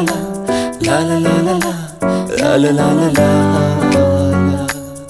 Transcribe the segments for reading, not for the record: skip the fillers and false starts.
لا لا لا لا لا لا لا لا.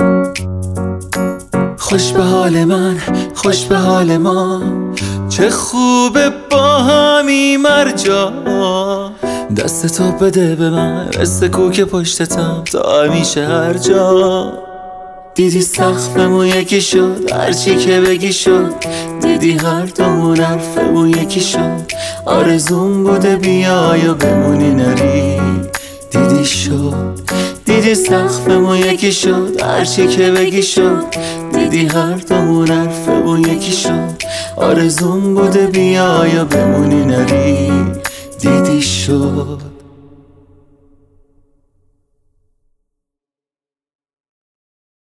خوش به حال من، خوش به حال ما، چه خوبه با همی مرجا. دستتو بده به من، مثل کوک پشتتم تا همیشه هر جا. دیدی سقفمون یکی شد، هرچی که بگی شد. دیدی هر دومون حرفمون یکی شد. آرزون بوده بیای و بمونی نری، دیدی شد. دیدی سقفمون یکی شد، هرچی که بگی شد. دیدی هر دومون حرفمون یکی شد. آرزون بوده بیای و بمونی نری، دیدی شد.